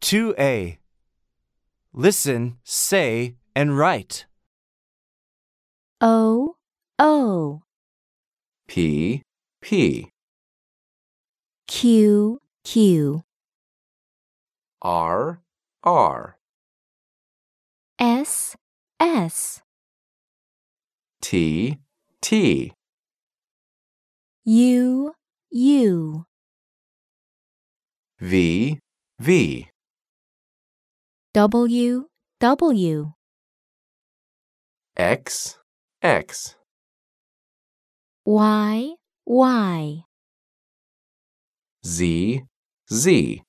2A. Listen, say, and write. O, O, P, P, Q, Q, R, R, S, S, T, T, U, U, V, V, W, W, X, X, Y, Y, Z, Z.